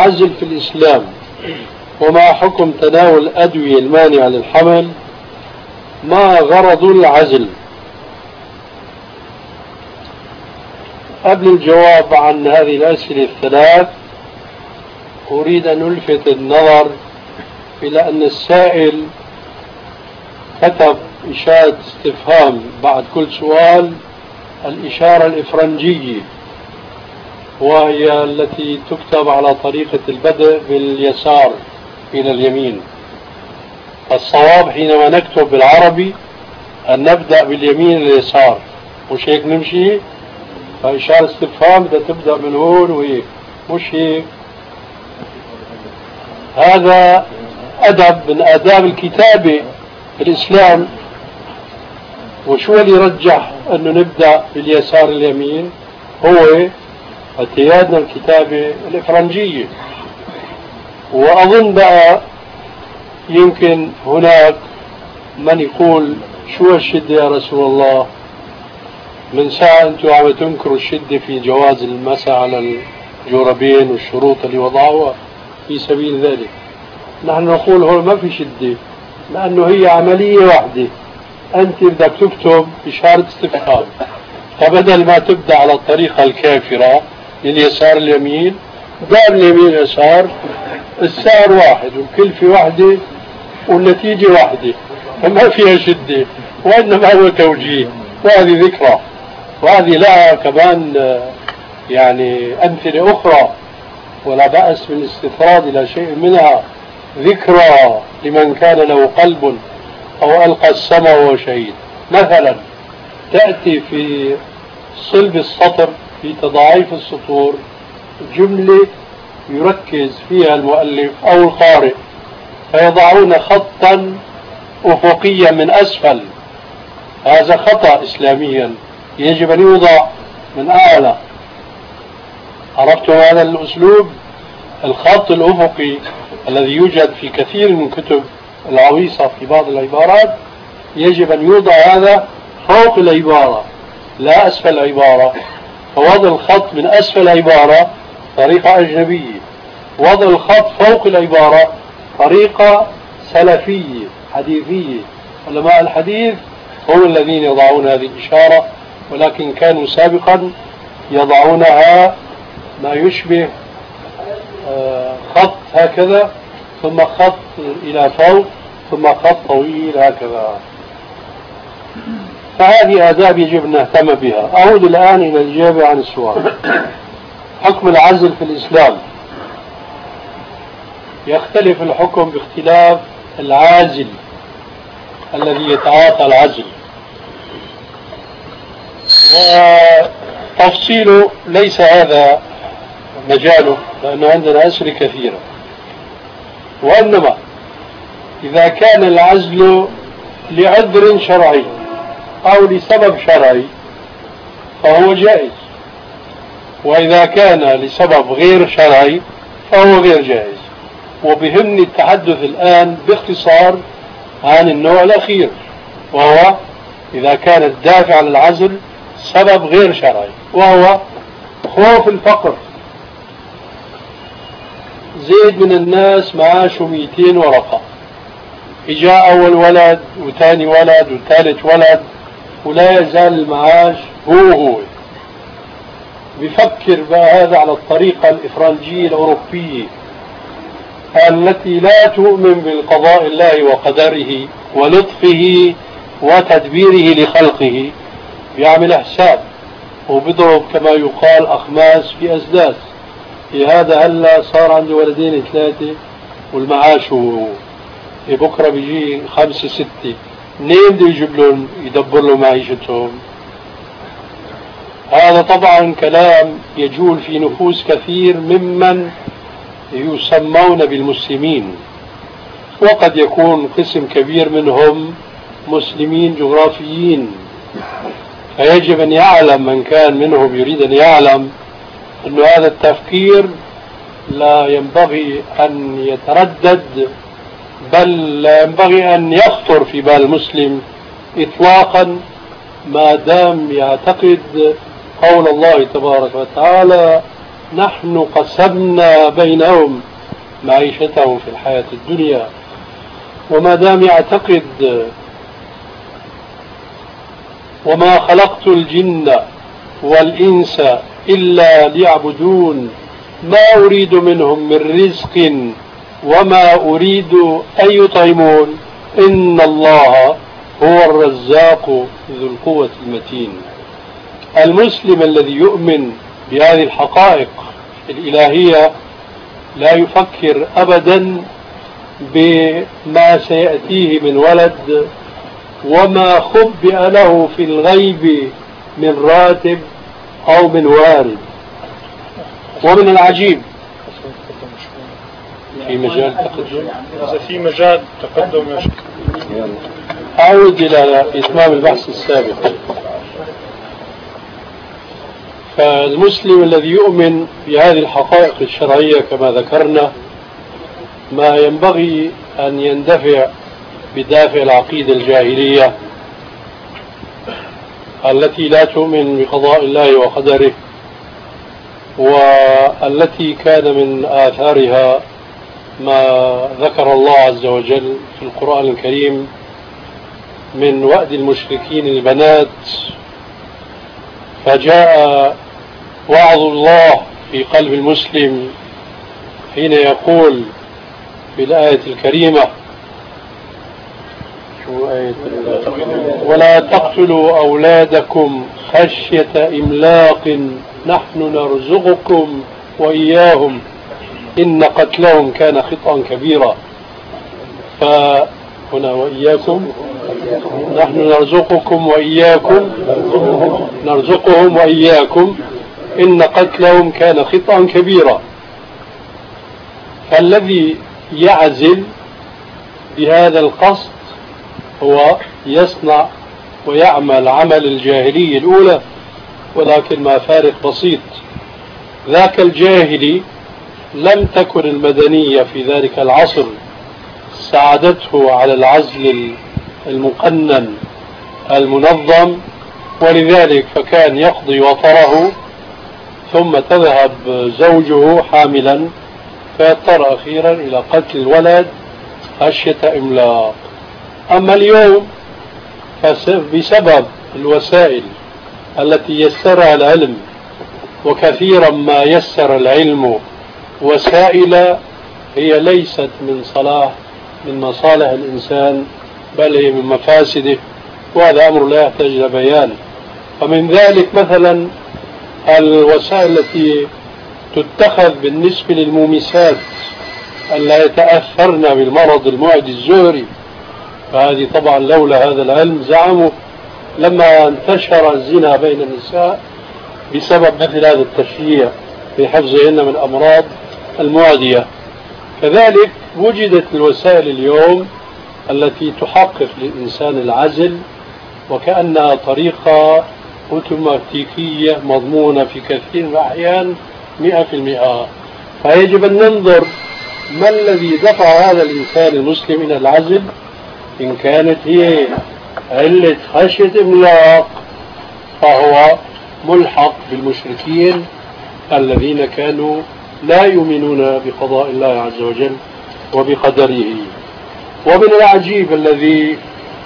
العزل في الإسلام وما حكم تناول الأدوية المانعة للحمل، ما غرض العزل؟ قبل الجواب عن هذه الأسئلة الثلاث أريد أن ألفت النظر إلى أن السائل كتب إشارة استفهام بعد كل سؤال، الإشارة الإفرنجية، وهي التي تكتب على طريقة البدء باليسار إلى اليمين. الصواب حينما نكتب بالعربي أن نبدأ باليمين لليسار، مش هيك نمشي؟ فإشارة استفهام بدها تبدأ من هون وهيك، مش هيك؟ هذا أدب من آداب الكتابة في الإسلام. وشو اللي يرجح أنه نبدأ باليسار اليمين؟ هو اعتيادنا الكتابة الإفرنجية. وأظن بقى يمكن هناك من يقول شو الشدة يا رسول الله؟ من ساعة أنتم عم تنكروا الشدة في جواز المسح على الجوربين والشروط اللي وضعوها في سبيل ذلك. نحن نقول هون ما في شدة، لأنه هي عملية واحدة، أنت بدك تكتب إشارة استفهام، فبدل ما تبدأ على الطريقة الكافرة لليسار اليمين، دار اليمين اليسار، السعر واحد والكلفة واحدة والنتيجة واحدة، فما فيها شدة، وإنما هو توجيه. وهذه ذكرى، وهذه لها كمان يعني أمثلة أخرى ولا بأس بالاستطراد إلى شيء منها. ذكرى لمن كان له قلب أو ألقى السمع وهو شهيد. مثلا تأتي في صلب السطر في تضاعيف السطور جملة يركز فيها المؤلف أو القارئ، فيضعون خطا أفقيا من أسفل. هذا خطأ إسلاميا، يجب أن يوضع من أعلى. عرفتم هذا الأسلوب؟ الخط الأفقي الذي يوجد في كثير من كتب العويصة في بعض العبارات يجب أن يوضع هذا فوق العبارة لا أسفل العبارة. فوضع الخط من أسفل العبارة طريقة أجنبية، وضع الخط فوق العبارة طريقة سلفية حديثية. علماء الحديث هم الذين يضعون هذه الإشارة، ولكن كانوا سابقا يضعونها ما يشبه خط هكذا، ثم خط إلى فوق، ثم خط طويل هكذا. فهذه آداب يجب أن نهتم بها. أعود الآن إلى الإجابة عن السؤال. حكم العزل في الإسلام. يختلف الحكم باختلاف العازل الذي يتعاطى العزل، وتفصيله ليس هذا مجاله لأنه عندنا أسئلة كثيرة. وإنما إذا كان العزل لعذر شرعي أو لسبب شرعي فهو جائز، وإذا كان لسبب غير شرعي فهو غير جائز. وبهمني التحدث الآن باختصار عن النوع الأخير، وهو إذا كان الدافع للعزل سبب غير شرعي، وهو خوف الفقر. زيد من الناس معاشه 200 ورقة، إجاء أول ولد وثاني ولد وثالث ولد ولا يزال المعاش هو. بفكر بقى هذا على الطريقة الإفرنجية الأوروبية التي لا تؤمن بالقضاء الله وقدره ولطفه وتدبيره لخلقه. بيعمل حساب وبضرب كما يقال أخماس في أسداس. هذا هلا صار عنده ولدين 3 والمعاش هو بكرة بيجي 5 6، منين بده يجيب لهم يدبر لهم معيشتهم؟ هذا طبعا كلام يجول في نفوس كثير ممن يسمون بالمسلمين، وقد يكون قسم كبير منهم مسلمين جغرافيين. فيجب أن يعلم من كان منهم يريد أن يعلم أن هذا التفكير لا ينبغي أن يتردد، بل لا ينبغي أن يخطر في بال المسلم إطلاقا، ما دام يعتقد قول الله تبارك وتعالى نحن قسمنا بينهم معيشتهم في الحياة الدنيا. وما دام يعتقد وما خلقت الجن والإنس إلا ليعبدون ما أريد منهم من رزق وما أريد أن يطعمون إن الله هو الرزاق ذو القوة المتين. المسلم الذي يؤمن بهذه الحقائق الإلهية لا يفكر أبدا بما سيأتيه من ولد وما خبئ له في الغيب من راتب أو من وارد. ومن العجيب في مجال تقدم، إذا في مجال تقدم أعود إلى إتمام البحث السابق. فالمسلم الذي يؤمن بهذه الحقائق الشرعية كما ذكرنا ما ينبغي أن يندفع بدافع العقيدة الجاهلية التي لا تؤمن بقضاء الله وقدره، والتي كان من آثارها ما ذكر الله عز وجل في القرآن الكريم من وأد المشركين البنات. فجاء وعظ الله في قلب المسلم حين يقول في الآية الكريمة: ولا تقتلوا أولادكم خشية إملاق نحن نرزقكم وإياهم إن قتلهم كان خطأ كبيرا. فهنا وإياكم نحن نرزقكم وإياكم نرزقهم وإياكم إن قتلهم كان خطأ كبيرا. فالذي يعزل بهذا القصد هو يصنع ويعمل عمل الجاهلية الأولى، ولكن ما فارق بسيط. ذاك الجاهلي لم تكن المدنية في ذلك العصر ساعدته على العزل المقنن المنظم، ولذلك فكان يقضي وطره ثم تذهب زوجه حاملا فيضطر أخيرا إلى قتل الولد خشية إملاق. أما اليوم فبسبب الوسائل التي يسرها العلم، وكثيرا ما يسر العلم وسائل هي ليست من مصالح الإنسان بل هي من مفاسده، وهذا أمر لا يحتاج إلى بيان. ومن ذلك مثلا الوسائل التي تتخذ بالنسبة للمومسات ألا يتأثرن بالمرض المعدي الزهري، فهذه طبعا لولا هذا العلم زعموا لما انتشر الزنا بين النساء بسبب مثل هذا التشريع في حفظهن من الأمراض المعدية. كذلك وجدت الوسائل اليوم التي تحقق للإنسان العزل وكأنها طريقة أوتوماتيكية مضمونة في كثير من الأحيان 100%. فيجب أن ننظر ما الذي دفع هذا الإنسان المسلم إلى العزل. إن كانت هي علة خشية إملاق فهو ملحق بالمشركين الذين كانوا لا يؤمنون بقضاء الله عز وجل وبقدره. ومن العجيب الذي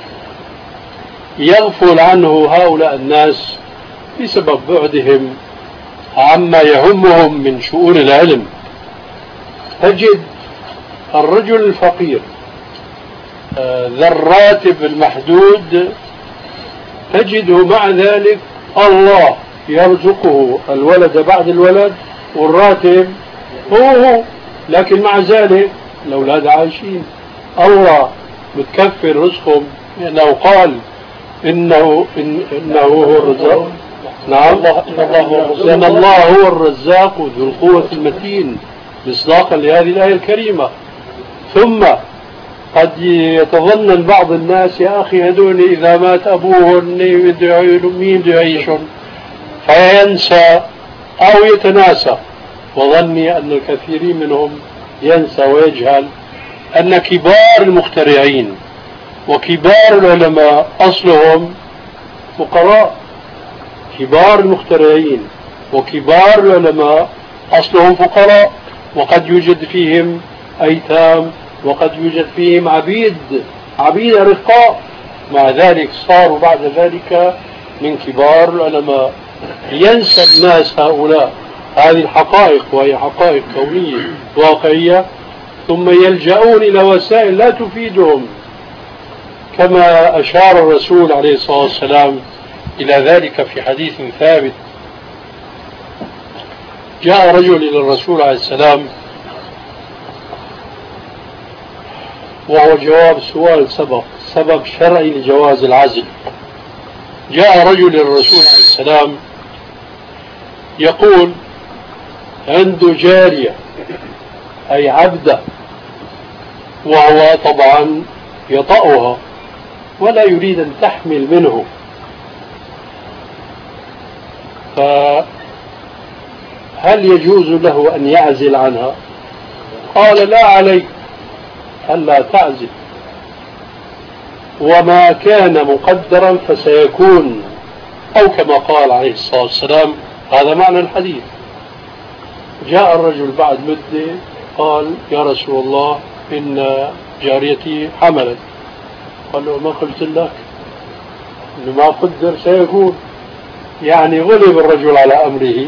يغفل عنه هؤلاء الناس بسبب بعدهم عما يهمهم من شؤون العلم، تجد الرجل الفقير ذا الراتب المحدود تجده مع ذلك الله يرزقه الولد بعد الولد والراتب هو، لكن مع ذلك الأولاد عايشين. الله متكفل رزقهم لأنه قال إنه هو الرزاق. نعم، إن الله هو الرزاق ذو القوة المتين مصداقا لهذه الآية الكريمة. ثم قد يتظنن بعض الناس يا أخي هذول إذا مات أبوهن مين بده يعيشون، فينسى أو يتناسى. وظني أن الكثيرين منهم ينسى ويجهل أن كبار المخترعين وكبار العلماء أصلهم فقراء. كبار المخترعين وكبار العلماء أصلهم فقراء، وقد يوجد فيهم أيتام، وقد يوجد فيهم عبيد رقاء، مع ذلك صاروا بعد ذلك من كبار العلماء. ينسى الناس هؤلاء هذه الحقائق، وهي حقائق كونية واقعية، ثم يلجؤون إلى وسائل لا تفيدهم، كما أشار الرسول عليه الصلاة والسلام إلى ذلك في حديث ثابت. جاء رجل إلى الرسول عليه السلام، وهو جواب سؤال سبب شرعي لجواز العزل. جاء رجل إلى الرسول عليه السلام يقول عنده جارية أي عبدة، وهو طبعا يطأها ولا يريد أن تحمل منه، فهل يجوز له أن يعزل عنها؟ قال لا عليك ألا تعزل، وما كان مقدرا فسيكون، أو كما قال عليه الصلاة والسلام. هذا معنى الحديث. جاء الرجل بعد مدة قال يا رسول الله إن جاريتي حملت. قال له ما قلت لك إنه ما قدر سيكون؟ يعني غلب الرجل على أمره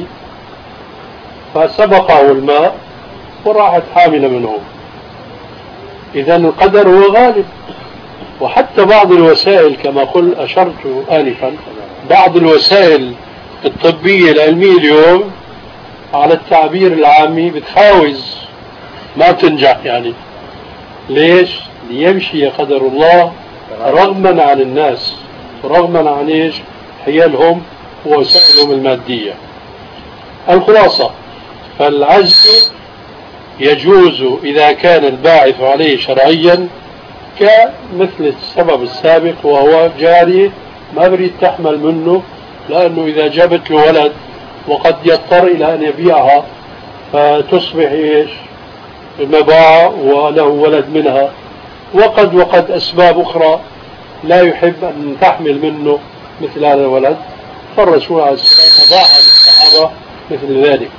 فسبقه الماء وراحت حاملة منه. إذا القدر هو غالب. وحتى بعض الوسائل كما قل أشرت آنفا، بعض الوسائل الطبية العلمية اليوم على التعبير العامي بتخاوز، ما تنجح. يعني ليش؟ ليمشي قدر الله رغما عن الناس، رغما عن ايش؟ حيلهم ووسائلهم المادية. الخلاصة، فالعزل يجوز إذا كان الباعث عليه شرعيا، كمثل السبب السابق وهو جارية ما بريد تحمل منه، لأنه إذا جابت له ولد وقد يضطر إلى أن يبيعها فتصبح إيش؟ مباعة وله ولد منها، وقد أسباب أخرى لا يحب أن تحمل منه مثل هذا الولد، فالرسول عليه السلام أباح للصحابة مثل ذلك.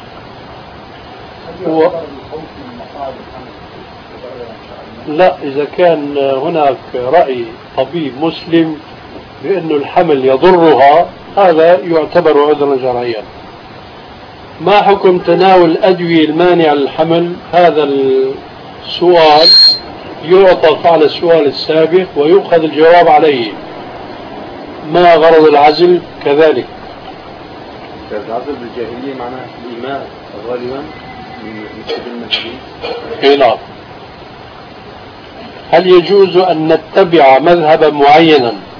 لا، إذا كان هناك رأي طبيب مسلم بأن الحمل يضرها هذا يعتبر عذرا شرعيا. ما حكم تناول الأدوية المانعة للحمل؟ هذا السؤال يعطف على السؤال السابق ويؤخذ الجواب عليه. ما غرض العزل كذلك؟ العزل بالجاهلية معناه الإيمان غالبا نعم. هل يجوز أن نتبع مذهبا معينا